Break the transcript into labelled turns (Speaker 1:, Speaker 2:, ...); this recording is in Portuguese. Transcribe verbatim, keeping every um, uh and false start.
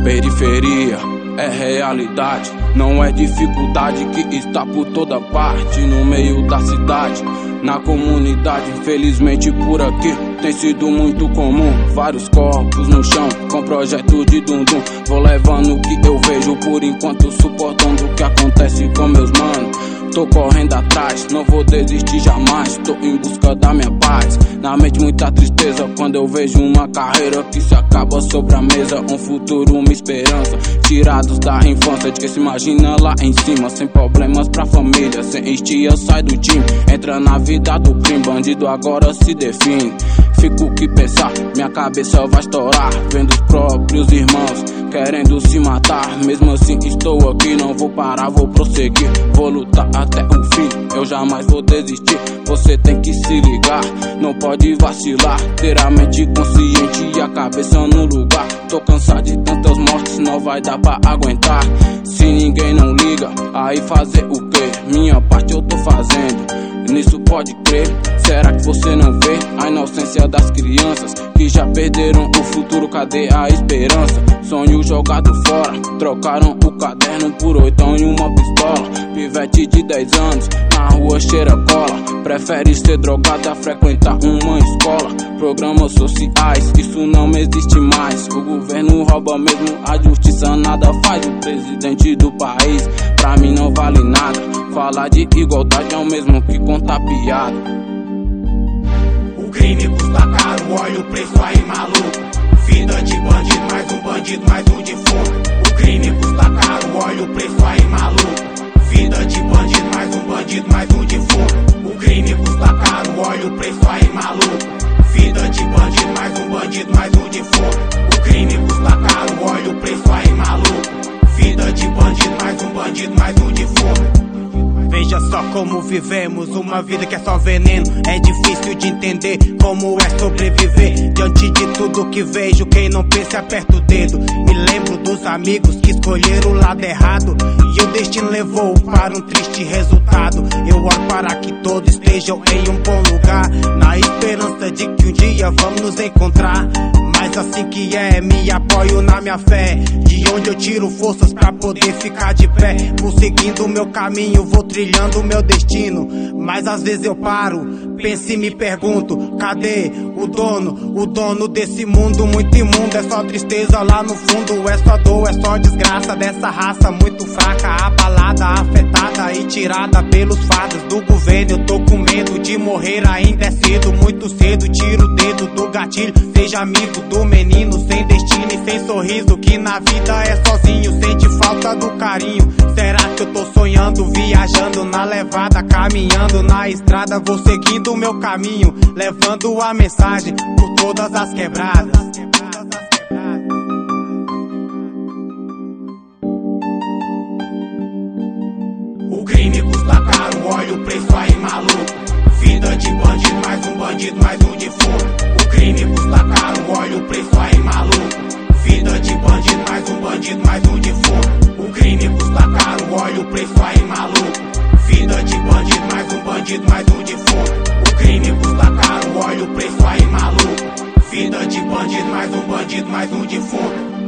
Speaker 1: Periferia é realidade, não é dificuldade que está por toda parte. No meio da cidade, na comunidade, infelizmente por aqui tem sido muito comum. Vários corpos no chão, com projeto de dundum. Vou levando o que eu vejo, por enquanto suportando o que acontece com meus manos. Tô correndo atrás, não vou desistir jamais. Tô em busca da minha paz. Na mente muita tristeza quando eu vejo uma carreira que se acaba sobre a mesa. Um futuro, uma esperança, tirados da infância de que se imagina lá em cima. Sem problemas pra família, sem estia sai do time. Entra na vida do crime, bandido agora se define. Fico o que pensar, minha cabeça vai estourar, vendo os próprios irmãos querendo se matar. Mesmo assim estou aqui, não vou parar, vou prosseguir. Vou lutar até o fim, eu jamais vou desistir. Você tem que se ligar, não pode vacilar. Ter a mente consciente e a cabeça no lugar. Tô cansado de tantas mortes, não vai dar pra aguentar. Se ninguém não liga, aí fazer o quê? Minha parte eu tô fazendo, nisso pode crer. Será que você não vê a inocência das crianças que já perderam o futuro? Cadê a esperança? Sonho jogado fora, trocaram o caderno por oitão e uma pistola. Pivete de dez anos, na rua cheira cola. Prefere ser drogado a frequentar uma escola. Programas sociais, isso não existe mais. O governo rouba mesmo, a justiça nada faz. O presidente do país, pra mim não vale nada. Falar de igualdade é o mesmo que contar piada.
Speaker 2: O crime custa caro, olha o preço aí, maluco. Vida de bandido, mais um bandido, mais um defunto. O crime custa caro, olha o preço aí, maluco. Vida de bandido, mais um bandido, mais um defunto. O crime custa caro, olha o preço aí, maluco. Vida de bandido, mais um bandido, mais um defunto. O crime custa caro, olha o preço aí, maluco. Vida de bandido, mais um bandido, mais um defunto. Veja só como vivemos, uma vida que é só veneno. É difícil de entender como é sobreviver. Diante de tudo que vejo, quem não pensa aperta o dedo. Me lembro dos amigos que escolheram o lado errado e o destino levou para um triste resultado. Eu oro para que todos estejam em um bom lugar, na esperança de que um dia vamos nos encontrar. Mas assim que é, me apoio na minha fé, de onde eu tiro forças pra poder ficar de pé. Vou seguindo o meu caminho, vou trilhando o meu destino. Mas às vezes eu paro, penso e me pergunto: cadê o dono, o dono desse mundo muito imundo? É só tristeza lá no fundo, é só dor, é só desgraça dessa raça muito fraca, abalada, afetada e tirada pelos fardos do governo. Eu tô com medo de morrer, ainda é cedo, muito cedo. Tiro o dedo do gatilho, seja amigo do menino sem destino e sem sorriso, que na vida é sozinho, sente falta do carinho. Será que eu tô sonhando, viajando na levada, caminhando na estrada? Vou seguindo o meu caminho, levando a mensagem por todas as quebradas. O crime custa caro, olha o preço aí, maluco. Vida de bandido, mais um bandido, mais um defunto. O crime custa caro, olha o preço aí, maluco. Vida de bandido, mais um bandido, mais um defunto. O crime custa caro, olha o preço aí, maluco. Vida de bandido, mais um bandido, mais um defunto. O crime custa caro, olha o preço aí, maluco. Vida de bandido, mais um bandido, mais um defunto.